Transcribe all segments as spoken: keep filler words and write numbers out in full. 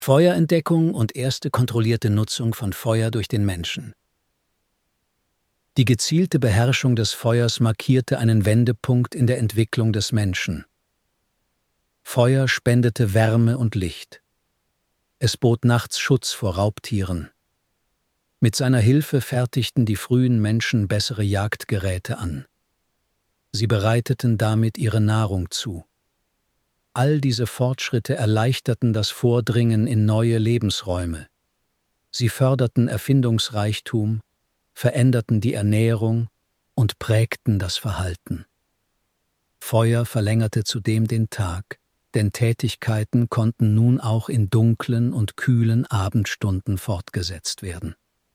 Feuerentdeckung und erste kontrollierte Nutzung von Feuer durch den Menschen. Die gezielte Beherrschung des Feuers markierte einen Wendepunkt in der Entwicklung des Menschen. Feuer spendete Wärme und Licht. Es bot nachts Schutz vor Raubtieren. Mit seiner Hilfe fertigten die frühen Menschen bessere Jagdgeräte an. Sie bereiteten damit ihre Nahrung zu. All diese Fortschritte erleichterten das Vordringen in neue Lebensräume. Sie förderten Erfindungsreichtum, veränderten die Ernährung und prägten das Verhalten. Feuer verlängerte zudem den Tag, denn Tätigkeiten konnten nun auch in dunklen und kühlen Abendstunden fortgesetzt werden.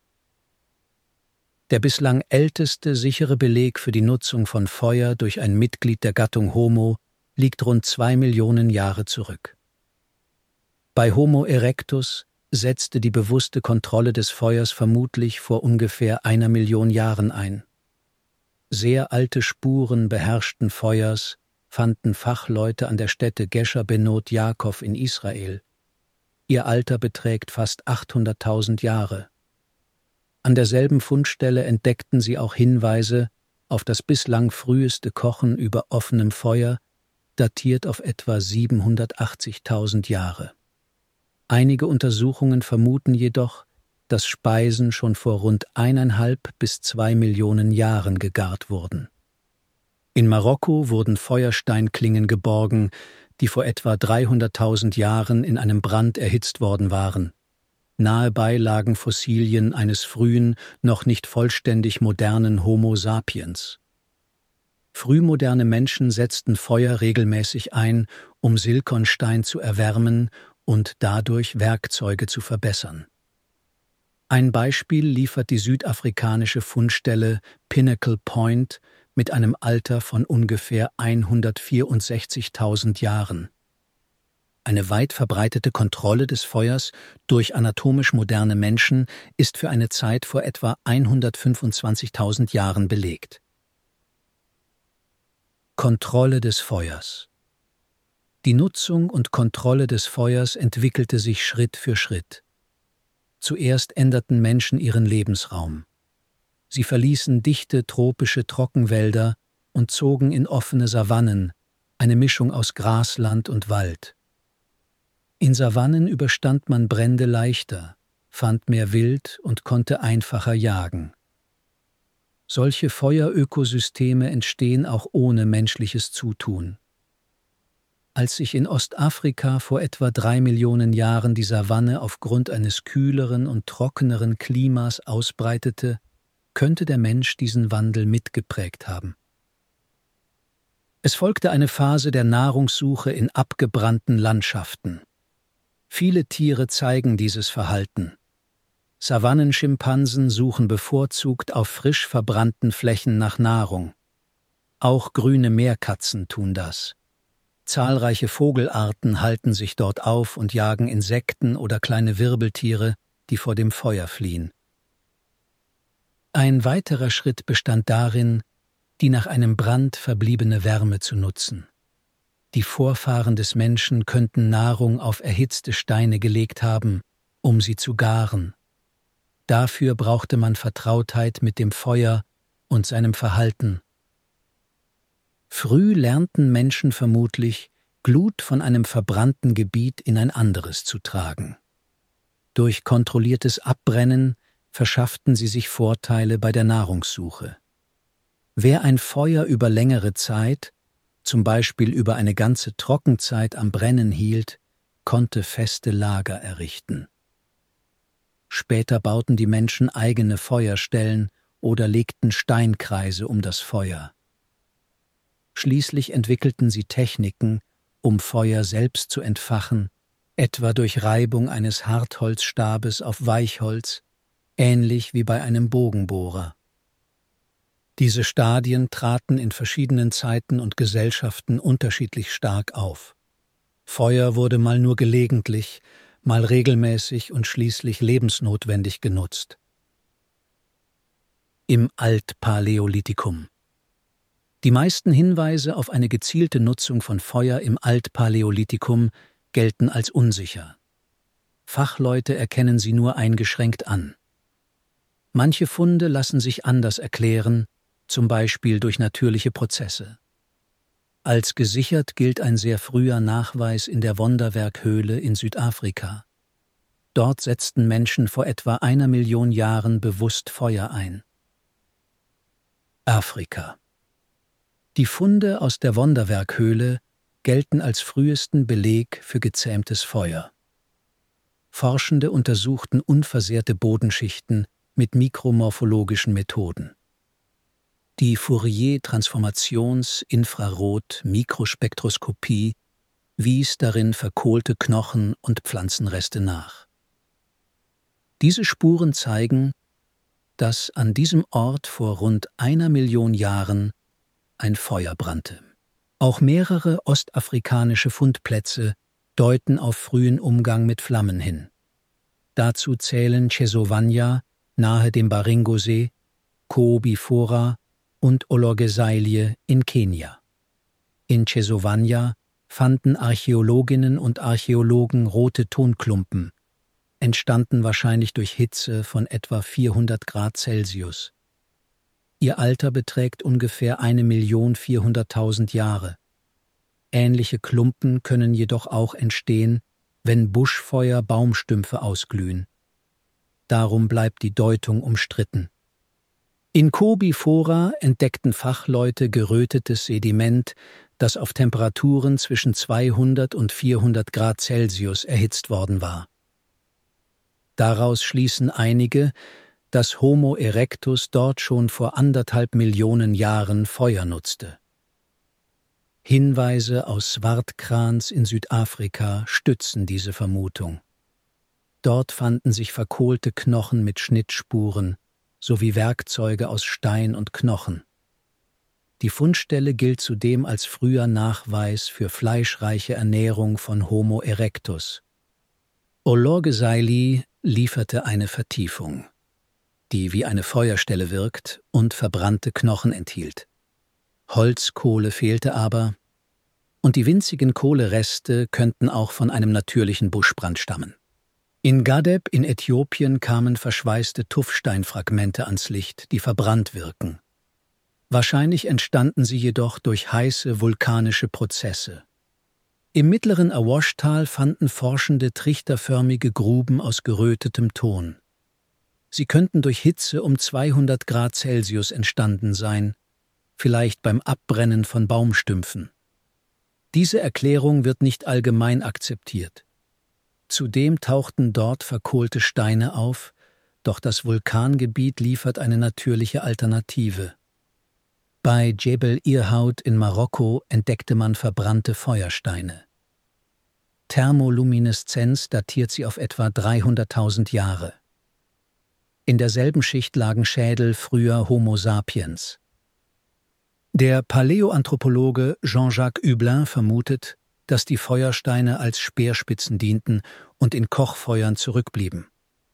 Der bislang älteste sichere Beleg für die Nutzung von Feuer durch ein Mitglied der Gattung Homo liegt rund zwei Millionen Jahre zurück. Bei Homo erectus setzte die bewusste Kontrolle des Feuers vermutlich vor ungefähr einer Million Jahren ein. Sehr alte Spuren beherrschten Feuers fanden Fachleute an der Stätte Gesher Benot Jakob in Israel. Ihr Alter beträgt fast achthunderttausend Jahre. An derselben Fundstelle entdeckten sie auch Hinweise auf das bislang früheste Kochen über offenem Feuer, datiert auf etwa siebenhundertachtzigtausend Jahre. Einige Untersuchungen vermuten jedoch, dass Speisen schon vor rund eineinhalb bis zwei Millionen Jahren gegart wurden. In Marokko wurden Feuersteinklingen geborgen, die vor etwa dreihunderttausend Jahren in einem Brand erhitzt worden waren. Nahebei lagen Fossilien eines frühen, noch nicht vollständig modernen Homo sapiens. Frühmoderne Menschen setzten Feuer regelmäßig ein, um Silkonstein zu erwärmen und dadurch Werkzeuge zu verbessern. Ein Beispiel liefert die südafrikanische Fundstelle Pinnacle Point mit einem Alter von ungefähr hundertvierundsechzigtausend Jahren. Eine weit verbreitete Kontrolle des Feuers durch anatomisch moderne Menschen ist für eine Zeit vor etwa hundertfünfundzwanzigtausend Jahren belegt. Kontrolle des Feuers. Die Nutzung und Kontrolle des Feuers entwickelte sich Schritt für Schritt. Zuerst änderten Menschen ihren Lebensraum. Sie verließen dichte tropische Trockenwälder und zogen in offene Savannen, eine Mischung aus Grasland und Wald. In Savannen überstand man Brände leichter, fand mehr Wild und konnte einfacher jagen. Solche Feuerökosysteme entstehen auch ohne menschliches Zutun. Als sich in Ostafrika vor etwa drei Millionen Jahren die Savanne aufgrund eines kühleren und trockeneren Klimas ausbreitete, könnte der Mensch diesen Wandel mitgeprägt haben. Es folgte eine Phase der Nahrungssuche in abgebrannten Landschaften. Viele Tiere zeigen dieses Verhalten. Savannenschimpansen suchen bevorzugt auf frisch verbrannten Flächen nach Nahrung. Auch grüne Meerkatzen tun das. Zahlreiche Vogelarten halten sich dort auf und jagen Insekten oder kleine Wirbeltiere, die vor dem Feuer fliehen. Ein weiterer Schritt bestand darin, die nach einem Brand verbliebene Wärme zu nutzen. Die Vorfahren des Menschen könnten Nahrung auf erhitzte Steine gelegt haben, um sie zu garen. Dafür brauchte man Vertrautheit mit dem Feuer und seinem Verhalten. Früh lernten Menschen vermutlich, Glut von einem verbrannten Gebiet in ein anderes zu tragen. Durch kontrolliertes Abbrennen verschafften sie sich Vorteile bei der Nahrungssuche. Wer ein Feuer über längere Zeit, zum Beispiel über eine ganze Trockenzeit am Brennen hielt, konnte feste Lager errichten. Später bauten die Menschen eigene Feuerstellen oder legten Steinkreise um das Feuer. Schließlich entwickelten sie Techniken, um Feuer selbst zu entfachen, etwa durch Reibung eines Hartholzstabes auf Weichholz, ähnlich wie bei einem Bogenbohrer. Diese Stadien traten in verschiedenen Zeiten und Gesellschaften unterschiedlich stark auf. Feuer wurde mal nur gelegentlich, mal regelmäßig und schließlich lebensnotwendig genutzt. Im Altpaläolithikum. Die meisten Hinweise auf eine gezielte Nutzung von Feuer im Altpaläolithikum gelten als unsicher. Fachleute erkennen sie nur eingeschränkt an. Manche Funde lassen sich anders erklären, zum Beispiel durch natürliche Prozesse. Als gesichert gilt ein sehr früher Nachweis in der Wonderwerk-Höhle in Südafrika. Dort setzten Menschen vor etwa einer Million Jahren bewusst Feuer ein. Afrika. Die Funde aus der Wonderwerk-Höhle gelten als frühesten Beleg für gezähmtes Feuer. Forschende untersuchten unversehrte Bodenschichten mit mikromorphologischen Methoden. Die Fourier-Transformations-Infrarot-Mikrospektroskopie wies darin verkohlte Knochen und Pflanzenreste nach. Diese Spuren zeigen, dass an diesem Ort vor rund einer Million Jahren ein Feuer brannte. Auch mehrere ostafrikanische Fundplätze deuten auf frühen Umgang mit Flammen hin. Dazu zählen Chesovanya nahe dem Baringo-See, Koo-Bifora und Olorgesailie in Kenia. In Chesovanya fanden Archäologinnen und Archäologen rote Tonklumpen, entstanden wahrscheinlich durch Hitze von etwa vierhundert Grad Celsius. Ihr Alter beträgt ungefähr eine Million vierhunderttausend Jahre. Ähnliche Klumpen können jedoch auch entstehen, wenn Buschfeuer Baumstümpfe ausglühen. Darum bleibt die Deutung umstritten. In Koo-Bifora entdeckten Fachleute gerötetes Sediment, das auf Temperaturen zwischen zweihundert und vierhundert Grad Celsius erhitzt worden war. Daraus schließen einige, dass Homo erectus dort schon vor anderthalb Millionen Jahren Feuer nutzte. Hinweise aus Swartkrans in Südafrika stützen diese Vermutung. Dort fanden sich verkohlte Knochen mit Schnittspuren sowie Werkzeuge aus Stein und Knochen. Die Fundstelle gilt zudem als früher Nachweis für fleischreiche Ernährung von Homo erectus. Olorgesailie lieferte eine Vertiefung, die wie eine Feuerstelle wirkt und verbrannte Knochen enthielt. Holzkohle fehlte aber, und die winzigen Kohlereste könnten auch von einem natürlichen Buschbrand stammen. In Gadeb in Äthiopien kamen verschweißte Tuffsteinfragmente ans Licht, die verbrannt wirken. Wahrscheinlich entstanden sie jedoch durch heiße vulkanische Prozesse. Im mittleren Awash-Tal fanden Forschende trichterförmige Gruben aus gerötetem Ton. Sie könnten durch Hitze um zweihundert Grad Celsius entstanden sein, vielleicht beim Abbrennen von Baumstümpfen. Diese Erklärung wird nicht allgemein akzeptiert. Zudem tauchten dort verkohlte Steine auf, doch das Vulkangebiet liefert eine natürliche Alternative. Bei Djebel Irhoud in Marokko entdeckte man verbrannte Feuersteine. Thermolumineszenz datiert sie auf etwa dreihunderttausend Jahre. In derselben Schicht lagen Schädel früher Homo sapiens. Der Paläoanthropologe Jean-Jacques Hublin vermutet, dass die Feuersteine als Speerspitzen dienten und in Kochfeuern zurückblieben.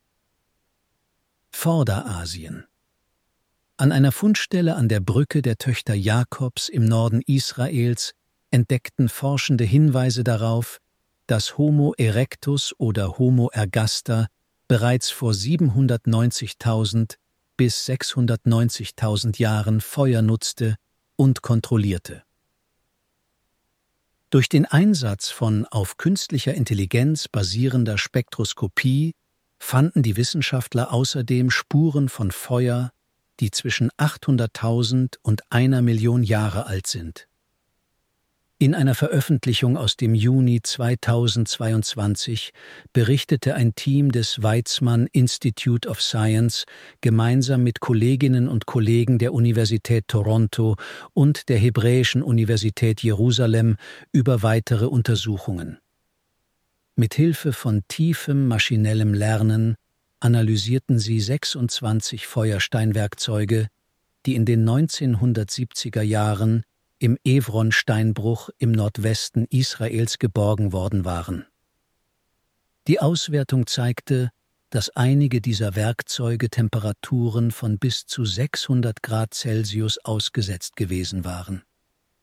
Vorderasien. An einer Fundstelle an der Brücke der Töchter Jakobs im Norden Israels entdeckten Forschende Hinweise darauf, dass Homo erectus oder Homo ergaster bereits vor siebenhundertneunzigtausend bis sechshundertneunzigtausend Jahren Feuer nutzte und kontrollierte. Durch den Einsatz von auf künstlicher Intelligenz basierender Spektroskopie fanden die Wissenschaftler außerdem Spuren von Feuer, die zwischen achthunderttausend und einer Million Jahre alt sind. In einer Veröffentlichung aus dem Juni zweitausendzweiundzwanzig berichtete ein Team des Weizmann Institute of Science gemeinsam mit Kolleginnen und Kollegen der Universität Toronto und der Hebräischen Universität Jerusalem über weitere Untersuchungen. Mithilfe von tiefem maschinellem Lernen analysierten sie sechsundzwanzig Feuersteinwerkzeuge, die in den neunzehnhundertsiebziger Jahren im Evron-Steinbruch im Nordwesten Israels geborgen worden waren. Die Auswertung zeigte, dass einige dieser Werkzeuge Temperaturen von bis zu sechshundert Grad Celsius ausgesetzt gewesen waren.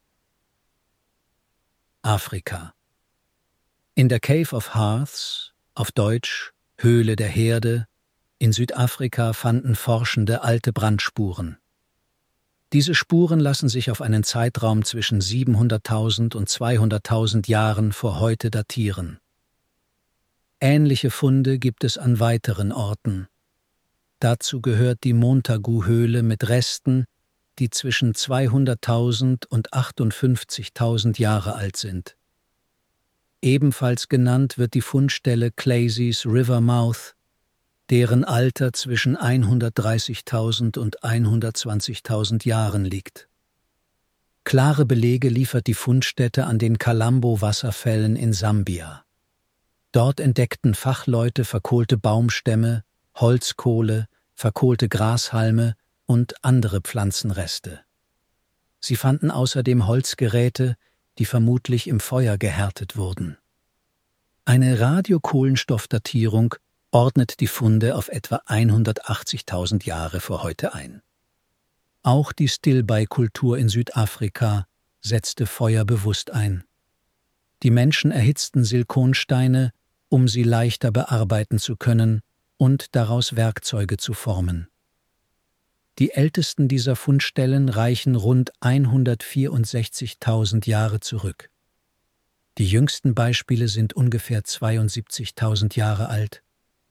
Afrika. In der Cave of Hearths auf Deutsch Höhle der Herde. In Südafrika fanden Forschende alte Brandspuren. Diese Spuren lassen sich auf einen Zeitraum zwischen siebenhunderttausend und zweihunderttausend Jahren vor heute datieren. Ähnliche Funde gibt es an weiteren Orten. Dazu gehört die Montagu-Höhle mit Resten, die zwischen zweihunderttausend und achtundfünfzigtausend Jahre alt sind. Ebenfalls genannt wird die Fundstelle Clayseys River Mouth, deren Alter zwischen hundertdreißigtausend und hundertzwanzigtausend Jahren liegt. Klare Belege liefert die Fundstätte an den Kalambo-Wasserfällen in Sambia. Dort entdeckten Fachleute verkohlte Baumstämme, Holzkohle, verkohlte Grashalme und andere Pflanzenreste. Sie fanden außerdem Holzgeräte, die vermutlich im Feuer gehärtet wurden. Eine Radiokohlenstoffdatierung ordnet die Funde auf etwa hundertachtzigtausend Jahre vor heute ein. Auch die Stilbai-Kultur in Südafrika setzte Feuer bewusst ein. Die Menschen erhitzten Silkonsteine, um sie leichter bearbeiten zu können und daraus Werkzeuge zu formen. Die ältesten dieser Fundstellen reichen rund hundertvierundsechzigtausend Jahre zurück. Die jüngsten Beispiele sind ungefähr zweiundsiebzigtausend Jahre alt.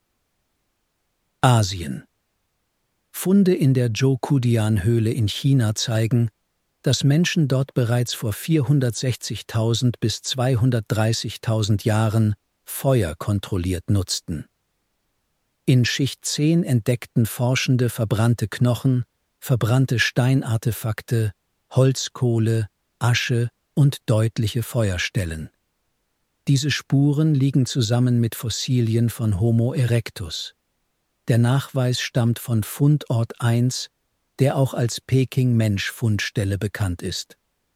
Asien. Funde in der Zhoukoudian-Höhle in China zeigen, dass Menschen dort bereits vor vierhundertsechzigtausend bis zweihundertdreißigtausend Jahren Feuer kontrolliert nutzten. In Schicht zehn entdeckten Forschende verbrannte Knochen, verbrannte Steinartefakte, Holzkohle, Asche und deutliche Feuerstellen. Diese Spuren liegen zusammen mit Fossilien von Homo erectus. Der Nachweis stammt von Fundort eins, der auch als Peking-Mensch-Fundstelle bekannt ist.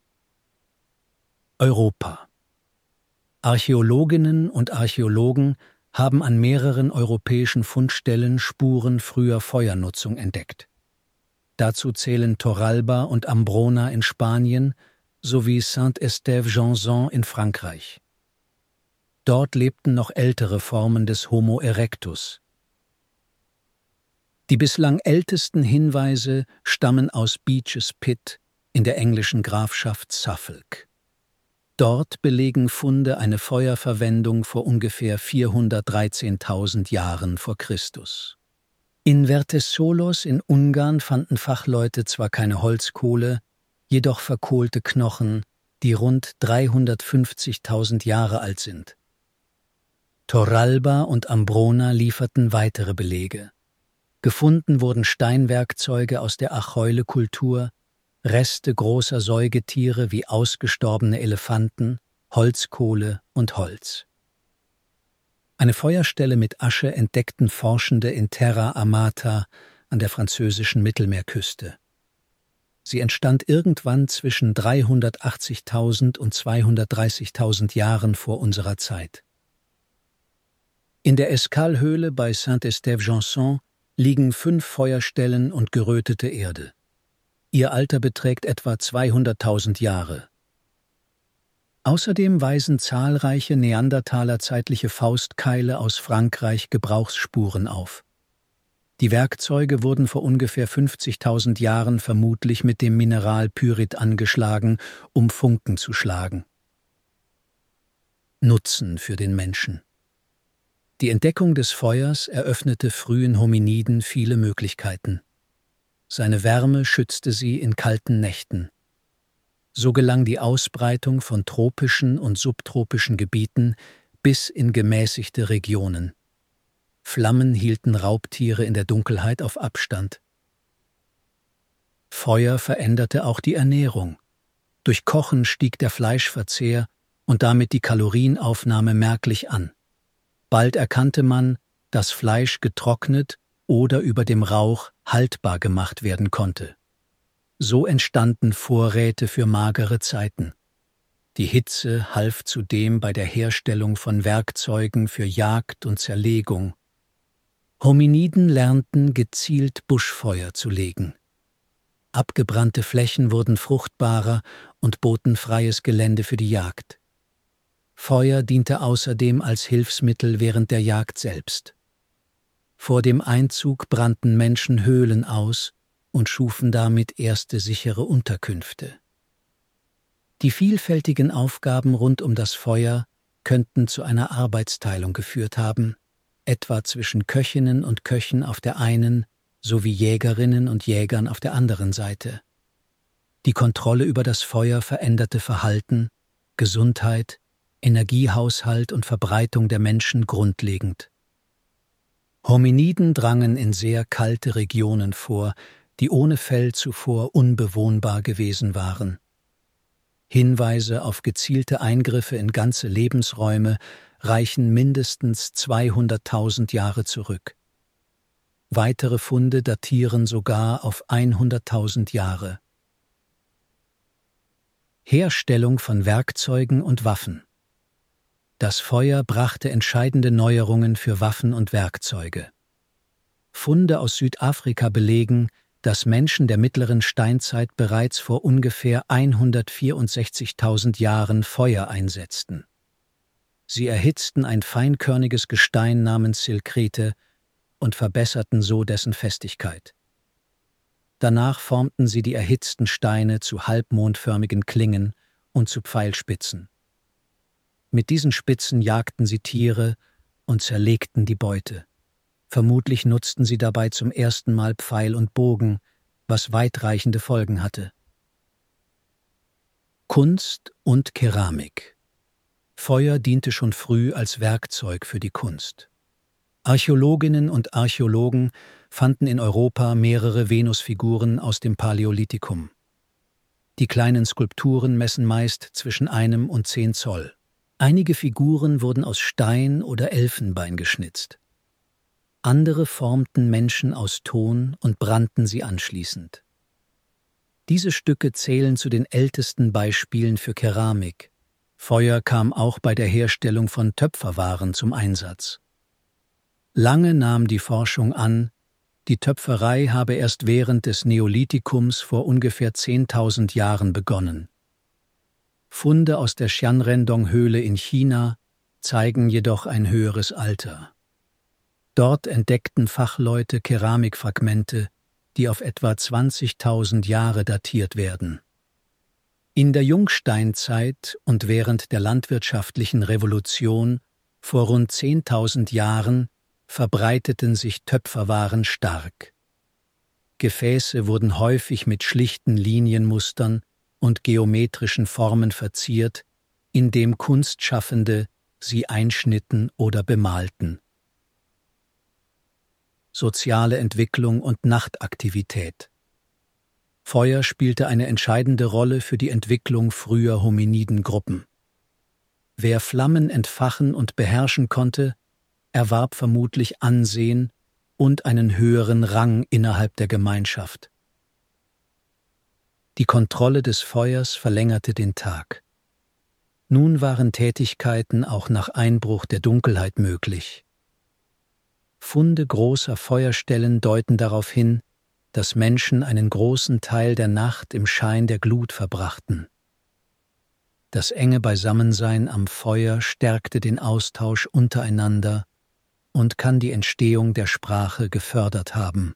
Europa. Archäologinnen und Archäologen haben an mehreren europäischen Fundstellen Spuren früher Feuernutzung entdeckt. Dazu zählen Torralba und Ambrona in Spanien sowie Saint-Estève-Janson in Frankreich. Dort lebten noch ältere Formen des Homo erectus. Die bislang ältesten Hinweise stammen aus Beeches Pit in der englischen Grafschaft Suffolk. Dort belegen Funde eine Feuerverwendung vor ungefähr vierhundertdreizehntausend Jahren vor Christus. In Vertesolos in Ungarn fanden Fachleute zwar keine Holzkohle, jedoch verkohlte Knochen, die rund dreihundertfünfzigtausend Jahre alt sind. Torralba und Ambrona lieferten weitere Belege. Gefunden wurden Steinwerkzeuge aus der Acheule-Kultur, Reste großer Säugetiere wie ausgestorbene Elefanten, Holzkohle und Holz. Eine Feuerstelle mit Asche entdeckten Forschende in Terra Amata an der französischen Mittelmeerküste. Sie entstand irgendwann zwischen dreihundertachtzigtausend und zweihundertdreißigtausend Jahren vor unserer Zeit. In der Escale-Höhle bei Saint-Estève-Janson liegen fünf Feuerstellen und gerötete Erde. Ihr Alter beträgt etwa zweihunderttausend Jahre. Außerdem weisen zahlreiche neandertalerzeitliche Faustkeile aus Frankreich Gebrauchsspuren auf. Die Werkzeuge wurden vor ungefähr fünfzigtausend Jahren vermutlich mit dem Mineral Pyrit angeschlagen, um Funken zu schlagen. Nutzen für den Menschen. Die Entdeckung des Feuers eröffnete frühen Hominiden viele Möglichkeiten. Seine Wärme schützte sie in kalten Nächten. So gelang die Ausbreitung von tropischen und subtropischen Gebieten bis in gemäßigte Regionen. Flammen hielten Raubtiere in der Dunkelheit auf Abstand. Feuer veränderte auch die Ernährung. Durch Kochen stieg der Fleischverzehr und damit die Kalorienaufnahme merklich an. Bald erkannte man, dass Fleisch getrocknet oder über dem Rauch haltbar gemacht werden konnte. So entstanden Vorräte für magere Zeiten. Die Hitze half zudem bei der Herstellung von Werkzeugen für Jagd und Zerlegung. Hominiden lernten, gezielt Buschfeuer zu legen. Abgebrannte Flächen wurden fruchtbarer und boten freies Gelände für die Jagd. Feuer diente außerdem als Hilfsmittel während der Jagd selbst. Vor dem Einzug brannten Menschen Höhlen aus und schufen damit erste sichere Unterkünfte. Die vielfältigen Aufgaben rund um das Feuer könnten zu einer Arbeitsteilung geführt haben, etwa zwischen Köchinnen und Köchen auf der einen sowie Jägerinnen und Jägern auf der anderen Seite. Die Kontrolle über das Feuer veränderte Verhalten, Gesundheit, Energiehaushalt und Verbreitung der Menschen grundlegend. Hominiden drangen in sehr kalte Regionen vor, die ohne Fell zuvor unbewohnbar gewesen waren. Hinweise auf gezielte Eingriffe in ganze Lebensräume reichen mindestens zweihunderttausend Jahre zurück. Weitere Funde datieren sogar auf hunderttausend Jahre. Herstellung von Werkzeugen und Waffen. Das Feuer brachte entscheidende Neuerungen für Waffen und Werkzeuge. Funde aus Südafrika belegen, dass Menschen der mittleren Steinzeit bereits vor ungefähr hundertvierundsechzigtausend Jahren Feuer einsetzten. Sie erhitzten ein feinkörniges Gestein namens Silkrete und verbesserten so dessen Festigkeit. Danach formten sie die erhitzten Steine zu halbmondförmigen Klingen und zu Pfeilspitzen. Mit diesen Spitzen jagten sie Tiere und zerlegten die Beute. Vermutlich nutzten sie dabei zum ersten Mal Pfeil und Bogen, was weitreichende Folgen hatte. Kunst und Keramik. Feuer diente schon früh als Werkzeug für die Kunst. Archäologinnen und Archäologen fanden in Europa mehrere Venusfiguren aus dem Paläolithikum. Die kleinen Skulpturen messen meist zwischen einem und zehn Zoll. Einige Figuren wurden aus Stein oder Elfenbein geschnitzt. Andere formten Menschen aus Ton und brannten sie anschließend. Diese Stücke zählen zu den ältesten Beispielen für Keramik. Feuer kam auch bei der Herstellung von Töpferwaren zum Einsatz. Lange nahm die Forschung an, die Töpferei habe erst während des Neolithikums vor ungefähr zehntausend Jahren begonnen. Funde aus der Xianrendong-Höhle in China zeigen jedoch ein höheres Alter. Dort entdeckten Fachleute Keramikfragmente, die auf etwa zwanzigtausend Jahre datiert werden. In der Jungsteinzeit und während der landwirtschaftlichen Revolution vor rund zehntausend Jahren verbreiteten sich Töpferwaren stark. Gefäße wurden häufig mit schlichten Linienmustern und geometrischen Formen verziert, indem Kunstschaffende sie einschnitten oder bemalten. Soziale Entwicklung und Nachtaktivität. Feuer spielte eine entscheidende Rolle für die Entwicklung früher Hominidengruppen. Wer Flammen entfachen und beherrschen konnte, erwarb vermutlich Ansehen und einen höheren Rang innerhalb der Gemeinschaft. Die Kontrolle des Feuers verlängerte den Tag. Nun waren Tätigkeiten auch nach Einbruch der Dunkelheit möglich. Funde großer Feuerstellen deuten darauf hin, dass Menschen einen großen Teil der Nacht im Schein der Glut verbrachten. Das enge Beisammensein am Feuer stärkte den Austausch untereinander und kann die Entstehung der Sprache gefördert haben.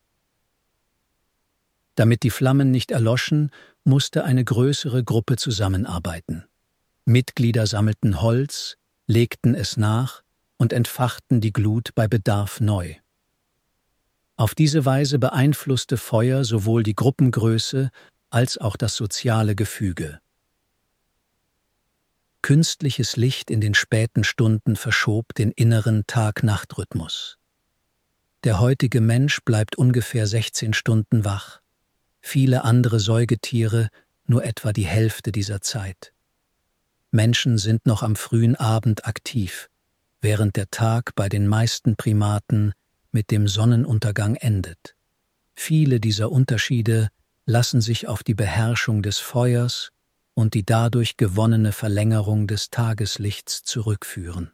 Damit die Flammen nicht erloschen, musste eine größere Gruppe zusammenarbeiten. Mitglieder sammelten Holz, legten es nach und entfachten die Glut bei Bedarf neu. Auf diese Weise beeinflusste Feuer sowohl die Gruppengröße als auch das soziale Gefüge. Künstliches Licht in den späten Stunden verschob den inneren Tag-Nacht-Rhythmus. Der heutige Mensch bleibt ungefähr sechzehn Stunden wach, viele andere Säugetiere nur etwa die Hälfte dieser Zeit. Menschen sind noch am frühen Abend aktiv, während der Tag bei den meisten Primaten mit dem Sonnenuntergang endet. Viele dieser Unterschiede lassen sich auf die Beherrschung des Feuers und die dadurch gewonnene Verlängerung des Tageslichts zurückführen.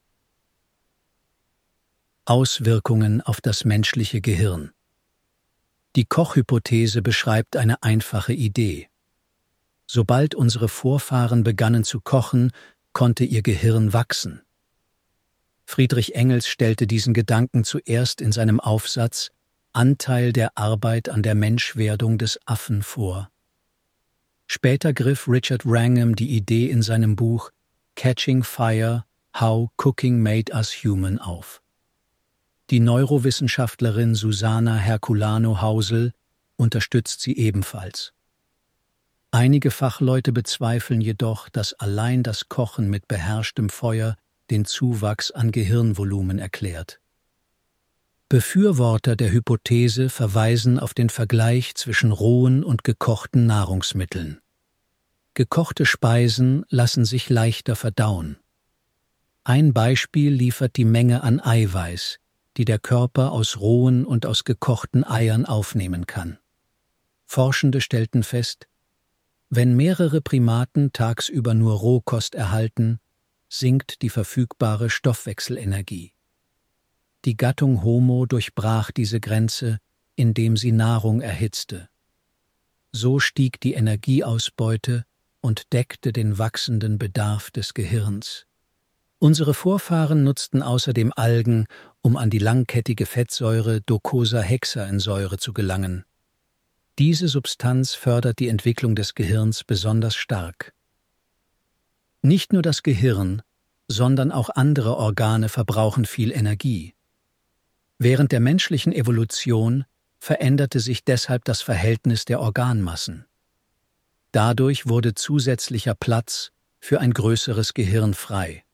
Auswirkungen auf das menschliche Gehirn. Die Kochhypothese beschreibt eine einfache Idee. Sobald unsere Vorfahren begannen zu kochen, konnte ihr Gehirn wachsen. Friedrich Engels stellte diesen Gedanken zuerst in seinem Aufsatz Anteil der Arbeit an der Menschwerdung des Affen vor. Später griff Richard Wrangham die Idee in seinem Buch Catching Fire: How Cooking Made Us Human auf. Die Neurowissenschaftlerin Susanna Herculano-Hausel unterstützt sie ebenfalls. Einige Fachleute bezweifeln jedoch, dass allein das Kochen mit beherrschtem Feuer den Zuwachs an Gehirnvolumen erklärt. Befürworter der Hypothese verweisen auf den Vergleich zwischen rohen und gekochten Nahrungsmitteln. Gekochte Speisen lassen sich leichter verdauen. Ein Beispiel liefert die Menge an Eiweiß, die der Körper aus rohen und aus gekochten Eiern aufnehmen kann. Forschende stellten fest, wenn mehrere Primaten tagsüber nur Rohkost erhalten, sinkt die verfügbare Stoffwechselenergie. Die Gattung Homo durchbrach diese Grenze, indem sie Nahrung erhitzte. So stieg die Energieausbeute und deckte den wachsenden Bedarf des Gehirns. Unsere Vorfahren nutzten außerdem Algen, um an die langkettige Fettsäure Docosahexaensäure zu gelangen. Diese Substanz fördert die Entwicklung des Gehirns besonders stark. Nicht nur das Gehirn, sondern auch andere Organe verbrauchen viel Energie. Während der menschlichen Evolution veränderte sich deshalb das Verhältnis der Organmassen. Dadurch wurde zusätzlicher Platz für ein größeres Gehirn frei.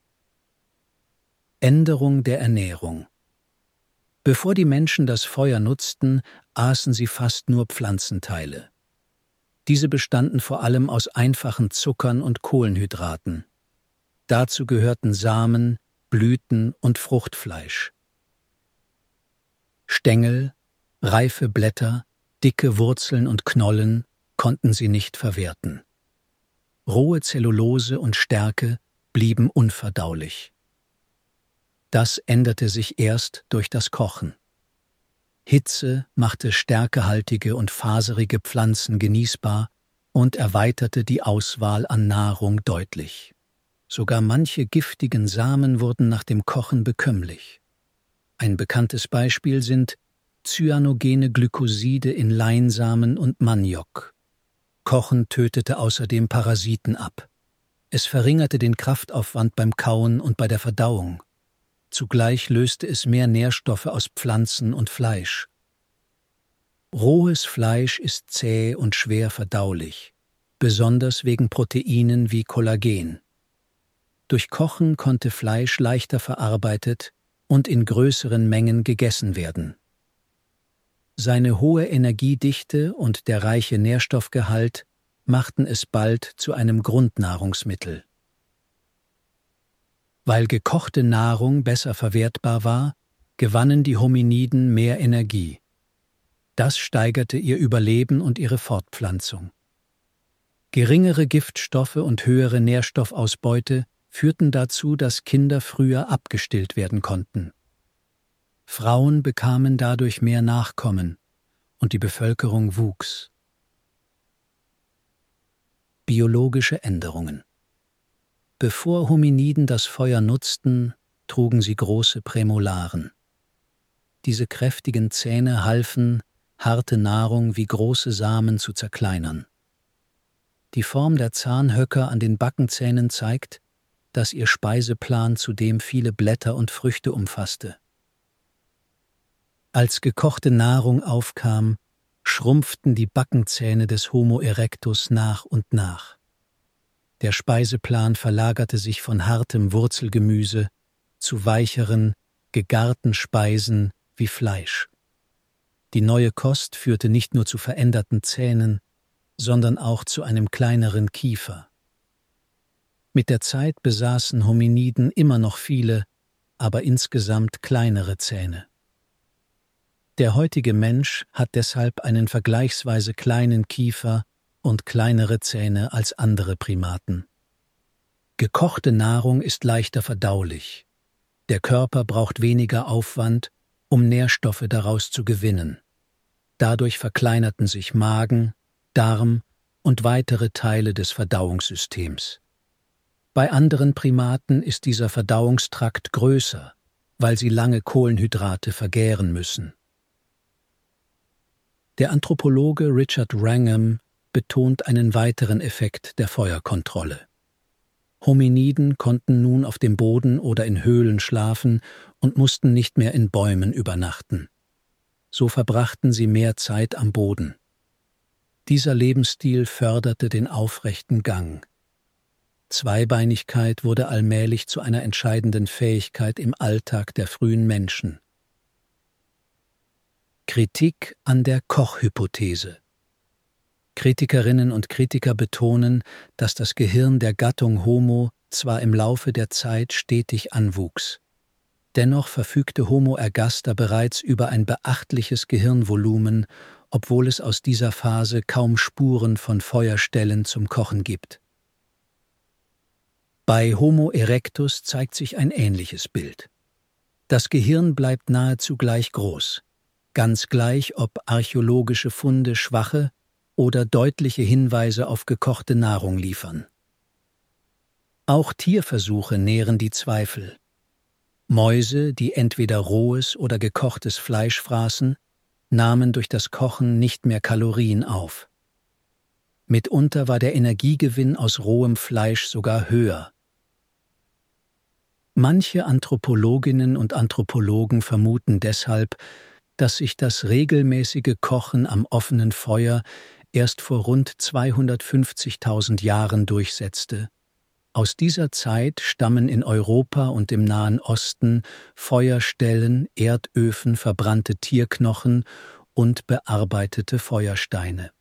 Änderung der Ernährung. Bevor die Menschen das Feuer nutzten, aßen sie fast nur Pflanzenteile. Diese bestanden vor allem aus einfachen Zuckern und Kohlenhydraten. Dazu gehörten Samen, Blüten und Fruchtfleisch. Stängel, reife Blätter, dicke Wurzeln und Knollen konnten sie nicht verwerten. Rohe Zellulose und Stärke blieben unverdaulich. Das änderte sich erst durch das Kochen. Hitze machte stärkehaltige und faserige Pflanzen genießbar und erweiterte die Auswahl an Nahrung deutlich. Sogar manche giftigen Samen wurden nach dem Kochen bekömmlich. Ein bekanntes Beispiel sind cyanogene Glykoside in Leinsamen und Maniok. Kochen tötete außerdem Parasiten ab. Es verringerte den Kraftaufwand beim Kauen und bei der Verdauung. Zugleich löste es mehr Nährstoffe aus Pflanzen und Fleisch. Rohes Fleisch ist zäh und schwer verdaulich, besonders wegen Proteinen wie Kollagen. Durch Kochen konnte Fleisch leichter verarbeitet und in größeren Mengen gegessen werden. Seine hohe Energiedichte und der reiche Nährstoffgehalt machten es bald zu einem Grundnahrungsmittel. Weil gekochte Nahrung besser verwertbar war, gewannen die Hominiden mehr Energie. Das steigerte ihr Überleben und ihre Fortpflanzung. Geringere Giftstoffe und höhere Nährstoffausbeute führten dazu, dass Kinder früher abgestillt werden konnten. Frauen bekamen dadurch mehr Nachkommen und die Bevölkerung wuchs. Biologische Änderungen. Bevor Hominiden das Feuer nutzten, trugen sie große Prämolaren. Diese kräftigen Zähne halfen, harte Nahrung wie große Samen zu zerkleinern. Die Form der Zahnhöcker an den Backenzähnen zeigt, dass ihr Speiseplan zudem viele Blätter und Früchte umfasste. Als gekochte Nahrung aufkam, schrumpften die Backenzähne des Homo erectus nach und nach. Der Speiseplan verlagerte sich von hartem Wurzelgemüse zu weicheren, gegarten Speisen wie Fleisch. Die neue Kost führte nicht nur zu veränderten Zähnen, sondern auch zu einem kleineren Kiefer. Mit der Zeit besaßen Hominiden immer noch viele, aber insgesamt kleinere Zähne. Der heutige Mensch hat deshalb einen vergleichsweise kleinen Kiefer und kleinere Zähne als andere Primaten. Gekochte Nahrung ist leichter verdaulich. Der Körper braucht weniger Aufwand, um Nährstoffe daraus zu gewinnen. Dadurch verkleinerten sich Magen, Darm und weitere Teile des Verdauungssystems. Bei anderen Primaten ist dieser Verdauungstrakt größer, weil sie lange Kohlenhydrate vergären müssen. Der Anthropologe Richard Wrangham betont einen weiteren Effekt der Feuerkontrolle. Hominiden konnten nun auf dem Boden oder in Höhlen schlafen und mussten nicht mehr in Bäumen übernachten. So verbrachten sie mehr Zeit am Boden. Dieser Lebensstil förderte den aufrechten Gang. Zweibeinigkeit wurde allmählich zu einer entscheidenden Fähigkeit im Alltag der frühen Menschen. Kritik an der Koch-Hypothese. Kritikerinnen und Kritiker betonen, dass das Gehirn der Gattung Homo zwar im Laufe der Zeit stetig anwuchs. Dennoch verfügte Homo ergaster bereits über ein beachtliches Gehirnvolumen, obwohl es aus dieser Phase kaum Spuren von Feuerstellen zum Kochen gibt. Bei Homo erectus zeigt sich ein ähnliches Bild. Das Gehirn bleibt nahezu gleich groß, ganz gleich, ob archäologische Funde schwache oder deutliche Hinweise auf gekochte Nahrung liefern. Auch Tierversuche nähren die Zweifel. Mäuse, die entweder rohes oder gekochtes Fleisch fraßen, nahmen durch das Kochen nicht mehr Kalorien auf. Mitunter war der Energiegewinn aus rohem Fleisch sogar höher. Manche Anthropologinnen und Anthropologen vermuten deshalb, dass sich das regelmäßige Kochen am offenen Feuer erst vor rund zweihundertfünfzigtausend Jahren durchsetzte. Aus dieser Zeit stammen in Europa und im Nahen Osten Feuerstellen, Erdöfen, verbrannte Tierknochen und bearbeitete Feuersteine.